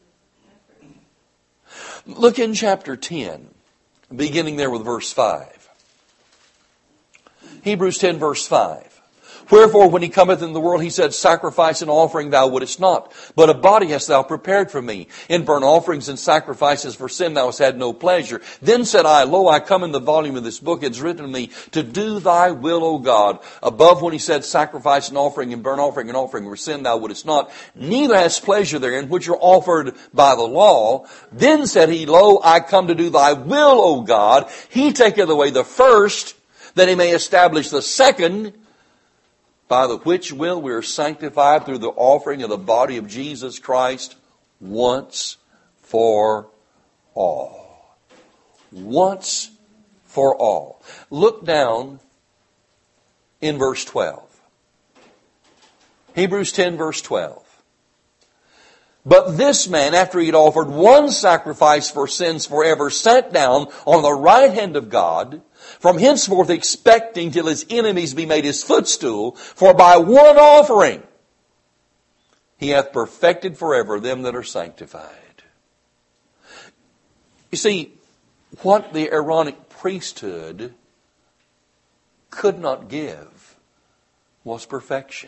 Look in chapter 10, beginning there with verse 5. Hebrews 10 verse 5. Wherefore, when He cometh in the world, He said, sacrifice and offering thou wouldest not, but a body hast thou prepared for me. In burnt offerings and sacrifices for sin thou hast had no pleasure. Then said I, lo, I come in the volume of this book. It's written to me to do thy will, O God. Above when He said, sacrifice and offering burnt offering and offering for sin thou wouldest not, neither hast pleasure therein, which are offered by the law. Then said He, lo, I come to do thy will, O God. He taketh away the first, that He may establish the second, by the which will we are sanctified through the offering of the body of Jesus Christ once for all. Once for all. Look down in verse 12. Hebrews 10 verse 12. But this man, after he had offered one sacrifice for sins forever, sat down on the right hand of God, from henceforth expecting till His enemies be made His footstool. For by one offering He hath perfected forever them that are sanctified. You see, what the Aaronic priesthood could not give was perfection.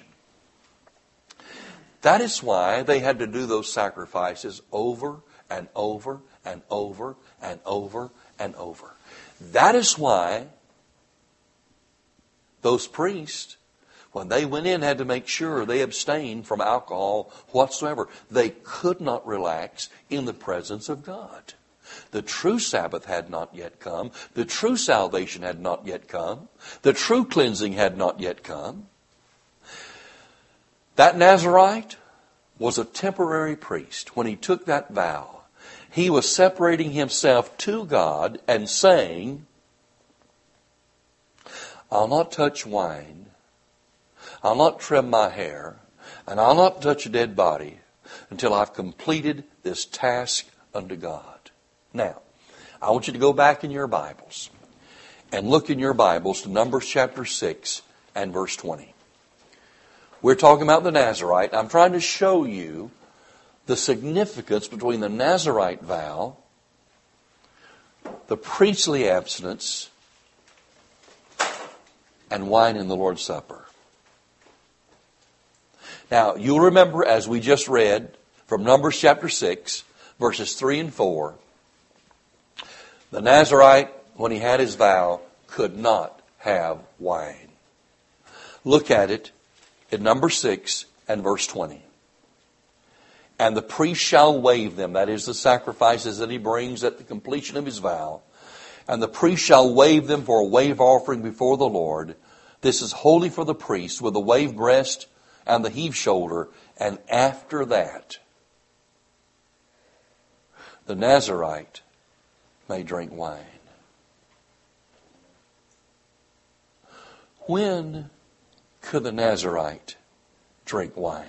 That is why they had to do those sacrifices over and over and over and over and over. That is why those priests, when they went in, had to make sure they abstained from alcohol whatsoever. They could not relax in the presence of God. The true Sabbath had not yet come. The true salvation had not yet come. The true cleansing had not yet come. That Nazirite was a temporary priest. When he took that vow, he was separating himself to God and saying, I'll not touch wine, I'll not trim my hair, and I'll not touch a dead body until I've completed this task unto God. Now, I want you to go back in your Bibles and look in your Bibles to Numbers chapter 6 and verse 20. We're talking about the Nazirite. I'm trying to show you the significance between the Nazirite vow, the priestly abstinence, and wine in the Lord's Supper. Now, you'll remember, as we just read from Numbers chapter 6, verses 3 and 4, the Nazirite, when he had his vow, could not have wine. Look at it in Numbers 6 and verse 20. And the priest shall wave them, that is the sacrifices that he brings at the completion of his vow. And the priest shall wave them for a wave offering before the Lord. This is holy for the priest, with the wave breast and the heave shoulder. And after that, the Nazirite may drink wine. When could the Nazirite drink wine?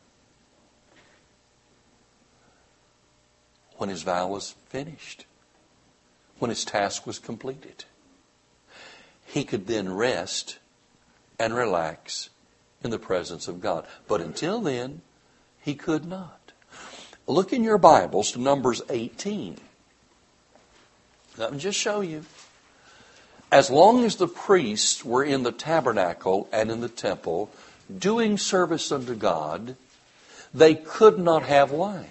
When his vow was finished. When his task was completed. He could then rest and relax in the presence of God. But until then, he could not. Look in your Bibles to Numbers 18. Let me just show you. As long as the priests were in the tabernacle and in the temple doing service unto God, they could not have wine.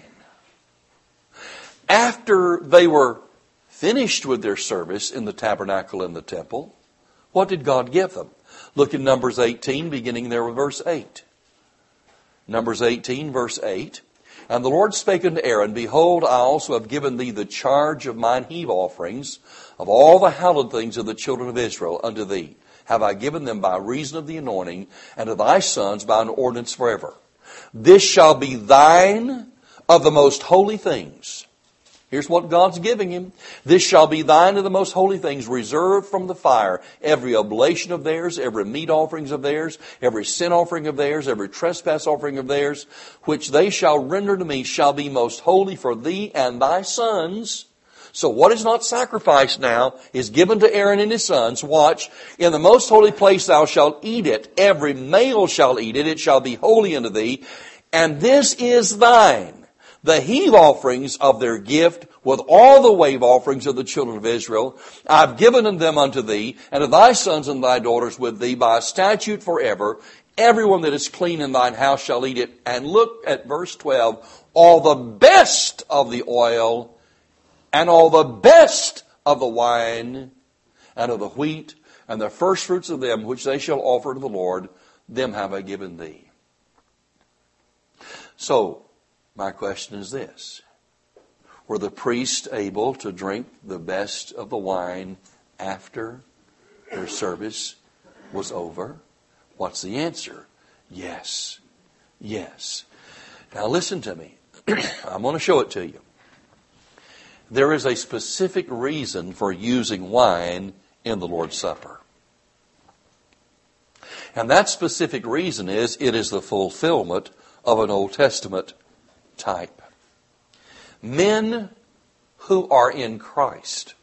After they were finished with their service in the tabernacle and the temple, what did God give them? Look in Numbers 18, beginning there with verse 8. Numbers 18, verse 8. And the Lord spake unto Aaron, Behold, I also have given thee the charge of mine heave offerings, of all the hallowed things of the children of Israel unto thee. Have I given them by reason of the anointing, and to thy sons by an ordinance forever. This shall be thine of the most holy things. Here's what God's giving him. This shall be thine of the most holy things, reserved from the fire. Every oblation of theirs, every meat offerings of theirs, every sin offering of theirs, every trespass offering of theirs, which they shall render to me, shall be most holy for thee and thy sons. So what is not sacrificed now is given to Aaron and his sons. Watch, in the most holy place thou shalt eat it. Every male shall eat it. It shall be holy unto thee. And this is thine. The heave offerings of their gift with all the wave offerings of the children of Israel, I've given them unto thee, and to thy sons and thy daughters with thee by a statute forever. Everyone that is clean in thine house shall eat it. And look at verse 12. All the best of the oil, and all the best of the wine, and of the wheat, and the first fruits of them which they shall offer to the Lord, them have I given thee. So, my question is this. Were the priests able to drink the best of the wine after their service was over? What's the answer? Yes. Yes. Now listen to me. I'm going to show it to you. There is a specific reason for using wine in the Lord's Supper. And that specific reason is it is the fulfillment of an Old Testament type. Men who are in Christ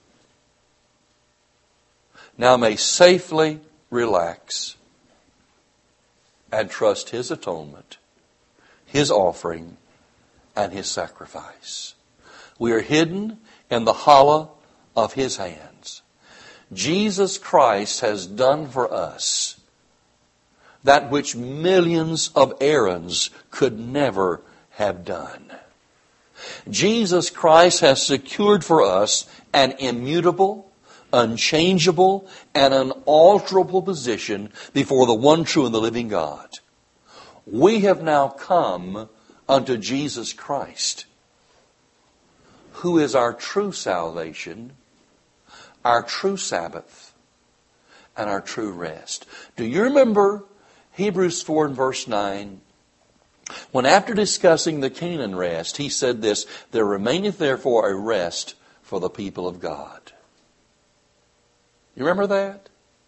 now may safely relax and trust His atonement, His offering, and His sacrifice. We are hidden in the hollow of His hands. Jesus Christ has done for us that which millions of Aarons could never have done. Jesus Christ has secured for us an immutable, unchangeable, and unalterable position before the one true and the living God. We have now come unto Jesus Christ, who is our true salvation, our true Sabbath, and our true rest. Do you remember Hebrews 4 and verse 9? When after discussing the Canaan rest, he said this, There remaineth therefore a rest for the people of God. You remember that?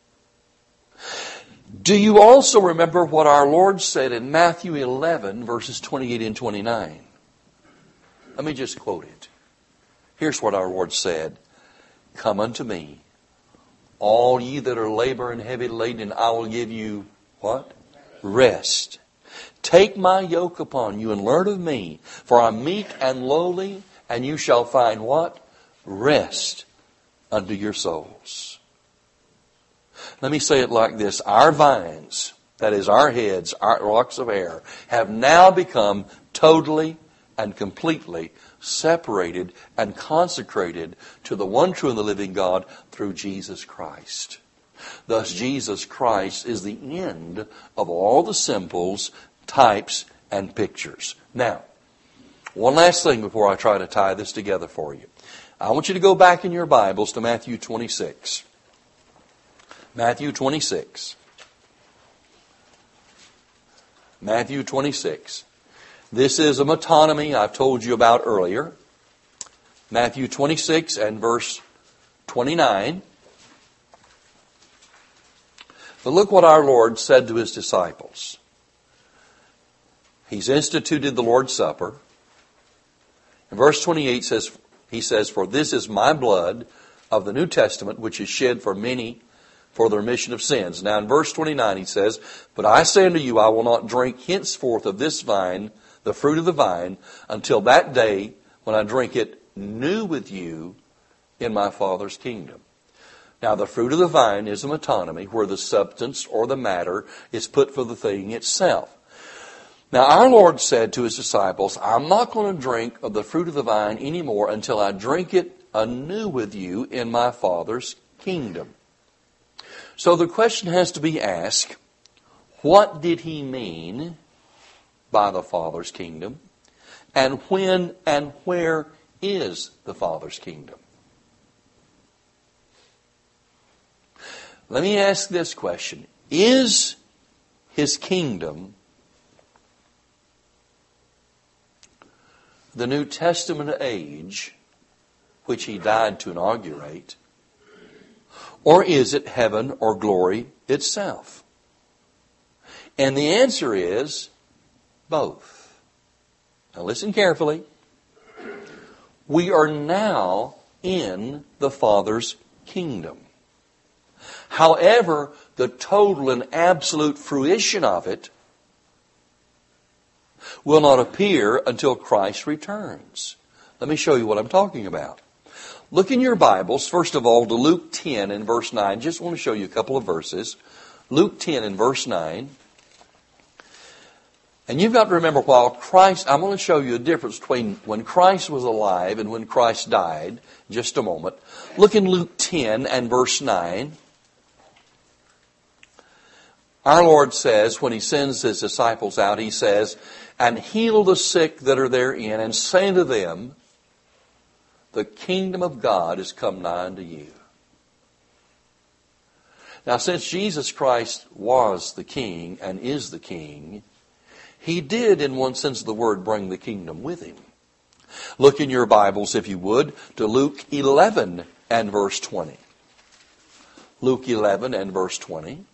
Do you also remember what our Lord said in Matthew 11, verses 28 and 29? Let me just quote it. Here's what our Lord said. Come unto me, all ye that are labor and heavy laden, and I will give you, what? Rest. Take my yoke upon you and learn of me, for I am meek and lowly, and you shall find what? Rest unto your souls. Let me say it like this. Our vines, that is our heads, our locks of hair, have now become totally and completely separated and consecrated to the one true and the living God through Jesus Christ. Thus, Jesus Christ is the end of all the symbols, types, and pictures. Now, one last thing before I try to tie this together for you. I want you to go back in your Bibles to Matthew 26. Matthew 26. Matthew 26. This is a metonymy I've told you about earlier. Matthew 26 and verse 29. But look what our Lord said to His disciples. He's instituted the Lord's Supper. In verse 28 says, He says, For this is my blood of the New Testament, which is shed for many for the remission of sins. Now in verse 29 He says, But I say unto you, I will not drink henceforth of this vine, the fruit of the vine, until that day when I drink it new with you in my Father's kingdom. Now the fruit of the vine is a metonymy, where the substance or the matter is put for the thing itself. Now our Lord said to His disciples, I'm not going to drink of the fruit of the vine anymore until I drink it anew with you in my Father's kingdom. So the question has to be asked, what did He mean by the Father's kingdom? And when and where is the Father's kingdom? Let me ask this question. Is His kingdom the New Testament age which He died to inaugurate? Or is it heaven or glory itself? And the answer is both. Now listen carefully. We are now in the Father's kingdom. However, the total and absolute fruition of it will not appear until Christ returns. Let me show you what I'm talking about. Look in your Bibles, first of all, to Luke 10 and verse 9. Just want to show you a couple of verses. Luke 10 and verse 9. And you've got to remember, while Christ, I'm going to show you a difference between when Christ was alive and when Christ died. Just a moment. Look in Luke 10 and verse 9. Our Lord says, when He sends His disciples out, He says, and heal the sick that are therein, and say to them, the kingdom of God is come nigh unto you. Now, since Jesus Christ was the King and is the King, He did, in one sense of the word, bring the kingdom with Him. Look in your Bibles, if you would, to Luke 11 and verse 20. Luke 11 and verse 20.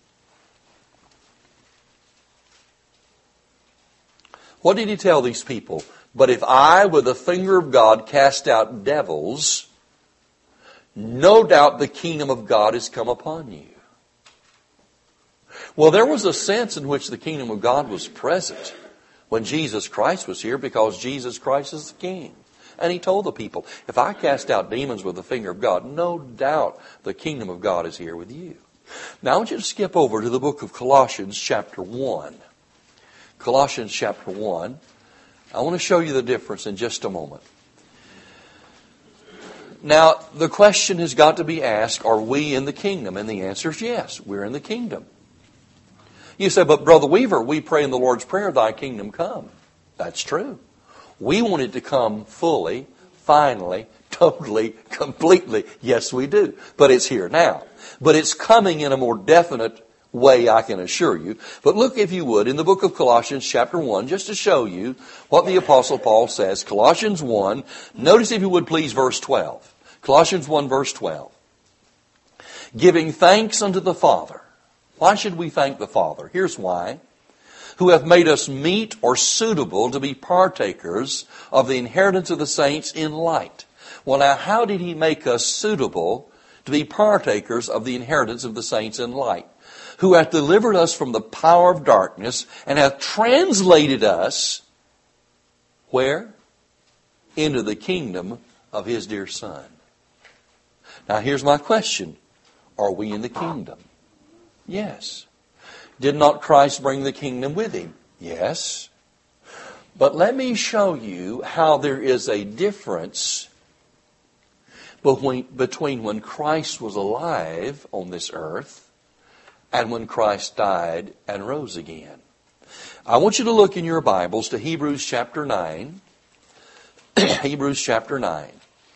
What did He tell these people? But if I, with the finger of God, cast out devils, no doubt the kingdom of God has come upon you. Well, there was a sense in which the kingdom of God was present when Jesus Christ was here, because Jesus Christ is the King. And He told the people, if I cast out demons with the finger of God, no doubt the kingdom of God is here with you. Now I want you to skip over to the book of Colossians chapter 1. Colossians chapter 1. I want to show you the difference in just a moment. Now, the question has got to be asked, are we in the kingdom? And the answer is yes, we're in the kingdom. You say, but Brother Weaver, we pray in the Lord's Prayer, thy kingdom come. That's true. We want it to come fully, finally, totally, completely. Yes, we do. But it's here now. But it's coming in a more definite way, I can assure you. But look, if you would, in the book of Colossians chapter 1, just to show you what the Apostle Paul says. Colossians 1, notice if you would please verse 12. Colossians 1 verse 12. Giving thanks unto the Father. Why should we thank the Father? Here's why. Who hath made us meet or suitable to be partakers of the inheritance of the saints in light. Well, now, how did He make us suitable to be partakers of the inheritance of the saints in light? Who hath delivered us from the power of darkness and hath translated us, where? Into the kingdom of His dear Son. Now here's my question. Are we in the kingdom? Yes. Did not Christ bring the kingdom with Him? Yes. But let me show you how there is a difference between when Christ was alive on this earth and when Christ died and rose again. I want you to look in your Bibles to Hebrews chapter 9. Hebrews chapter 9.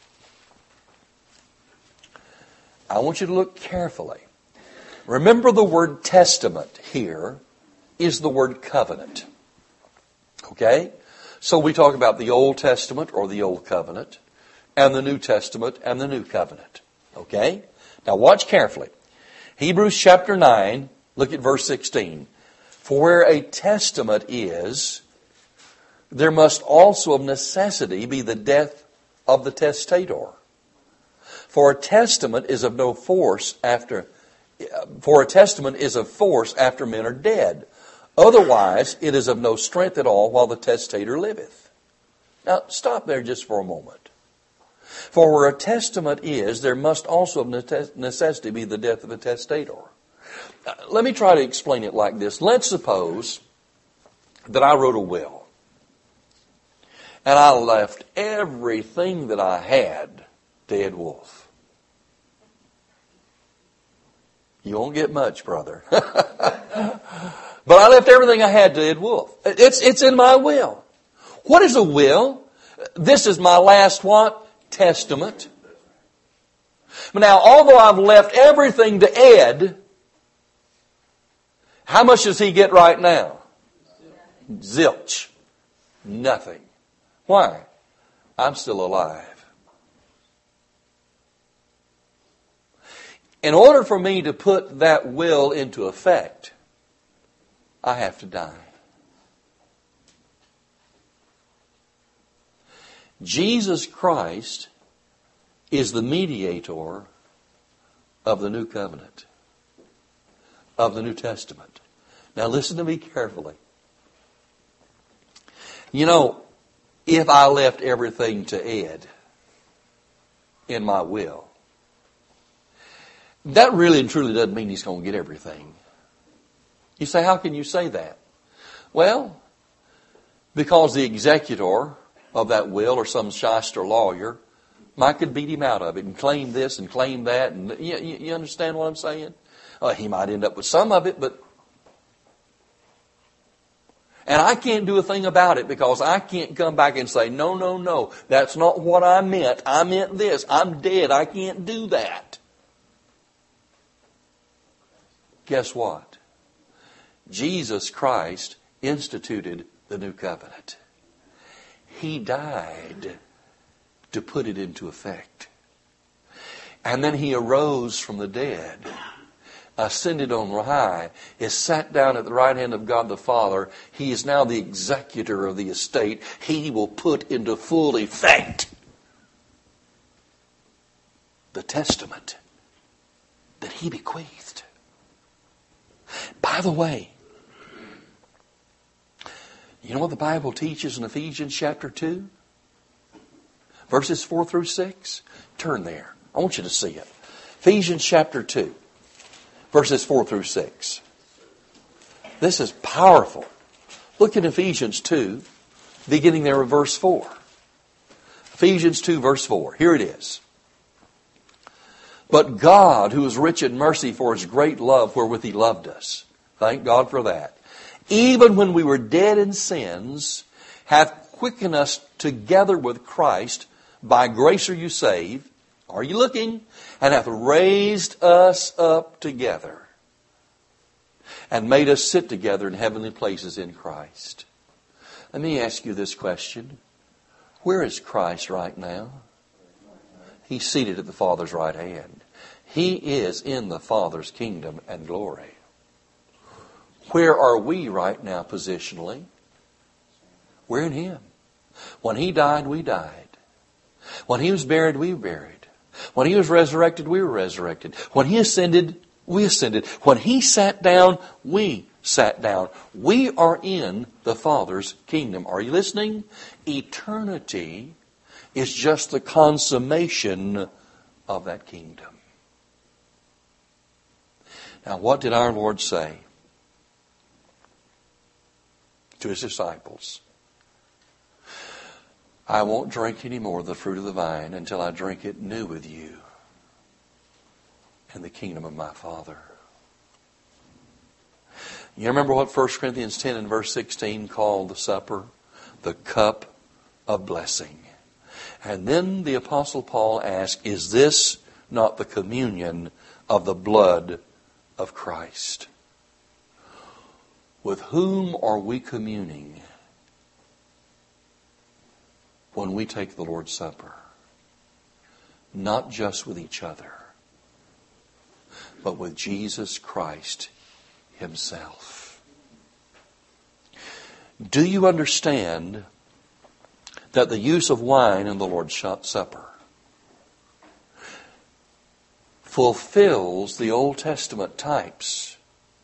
I want you to look carefully. Remember, the word testament here is the word covenant. Okay? So we talk about the Old Testament or the Old Covenant and the New Testament and the New Covenant. Okay? Now watch carefully. Hebrews chapter 9, look at verse 16. For where a testament is, there must also of necessity be the death of the testator. For a testament is of force after men are dead. Otherwise, it is of no strength at all while the testator liveth. Now, stop there just for a moment. For where a testament is, there must also of necessity be the death of a testator. Let me try to explain it like this. Let's suppose that I wrote a will. And I left everything that I had to Ed Wolf. You won't get much, brother. But I left everything I had to Ed Wolf. It's in my will. What is a will? This is my last what? Testament. But now, although I've left everything to Ed, how much does he get right now? Zilch. Nothing. Why? I'm still alive. In order for me to put that will into effect, I have to die. Jesus Christ is the mediator of the new covenant, of the New Testament. Now listen to me carefully. You know, if I left everything to Ed in my will, that really and truly doesn't mean he's going to get everything. You say, how can you say that? Well, because the executor of that will or some shyster lawyer might could beat him out of it and claim this and claim that. And you understand what I'm saying? He might end up with some of it, but... And I can't do a thing about it because I can't come back and say, no, that's not what I meant. I meant this. I'm dead. I can't do that. Guess what? Jesus Christ instituted the new covenant. He died to put it into effect. And then He arose from the dead, ascended on high, is sat down at the right hand of God the Father. He is now the executor of the estate. He will put into full effect the testament that He bequeathed. By the way, you know what the Bible teaches in Ephesians chapter 2? Verses 4 through 6? Turn there. I want you to see it. Ephesians chapter 2. Verses 4 through 6. This is powerful. Look at Ephesians 2, beginning there with verse 4. Ephesians 2, verse 4. Here it is. But God, who is rich in mercy for His great love wherewith He loved us. Thank God for that. Even when we were dead in sins, hath quickened us together with Christ. By grace are you saved. Are you looking? And hath raised us up together and made us sit together in heavenly places in Christ. Let me ask you this question. Where is Christ right now? He's seated at the Father's right hand. He is in the Father's kingdom and glory. Where are we right now positionally? We're in Him. When He died, we died. When He was buried, we were buried. When He was resurrected, we were resurrected. When He ascended, we ascended. When He sat down, we sat down. We are in the Father's kingdom. Are you listening? Eternity is just the consummation of that kingdom. Now, what did our Lord say to His disciples? I won't drink any more of the fruit of the vine until I drink it new with you in the kingdom of my Father. You remember what 1 Corinthians 10 and verse 16 called the supper? The cup of blessing. And then the Apostle Paul asked, is this not the communion of the blood of Christ? With whom are we communing when we take the Lord's Supper? Not just with each other, but with Jesus Christ Himself. Do you understand that the use of wine in the Lord's Supper fulfills the Old Testament types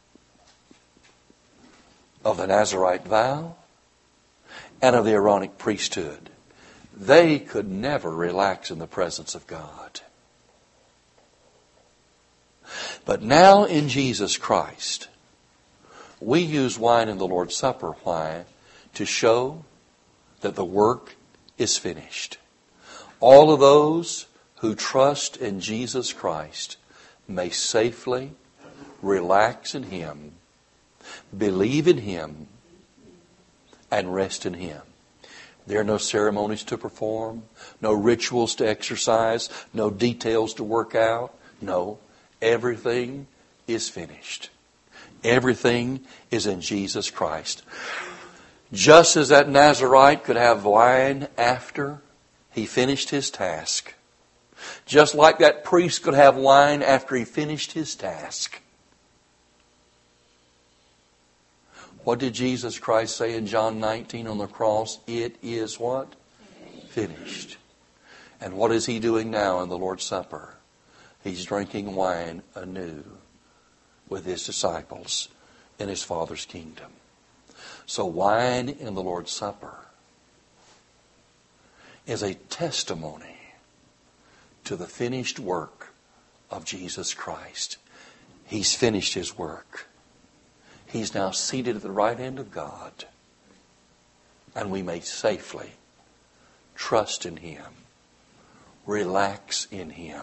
of the Nazirite vow and of the Aaronic priesthood? They could never relax in the presence of God. But now in Jesus Christ, We use wine in the Lord's Supper. Why? To show that the work is finished. All of those who trust in Jesus Christ may safely relax in Him, believe in Him, and rest in Him. There are no ceremonies to perform, no rituals to exercise, no details to work out. No, everything is finished. Everything is in Jesus Christ. Just as that Nazirite could have wine after he finished his task, just like that priest could have wine after he finished his task. What did Jesus Christ say in John 19 on the cross? It is what? Finished. And what is He doing now in the Lord's Supper? He's drinking wine anew with His disciples in His Father's kingdom. So wine in the Lord's Supper is a testimony to the finished work of Jesus Christ. He's finished His work. He's now seated at the right hand of God. And we may safely trust in Him, relax in Him.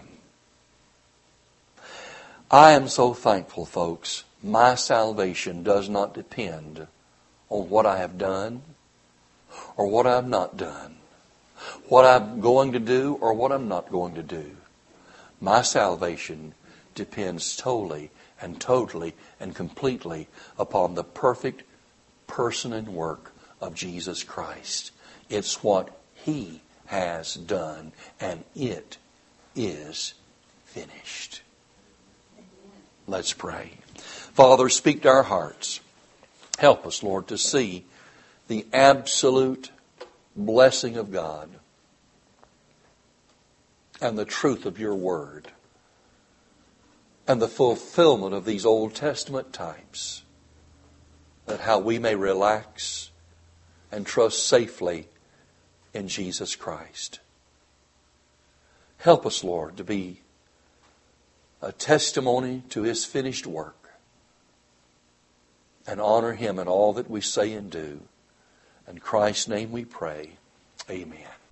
I am so thankful, folks. My salvation does not depend on what I have done or what I have not done, what I'm going to do or what I'm not going to do. My salvation depends totally and totally and completely upon the perfect person and work of Jesus Christ. It's what He has done, and it is finished. Let's pray. Father, speak to our hearts. Help us, Lord, to see the absolute blessing of God and the truth of Your Word and the fulfillment of these Old Testament types, that how we may relax and trust safely in Jesus Christ. Help us, Lord, to be a testimony to His finished work and honor Him in all that we say and do. In Christ's name we pray. Amen.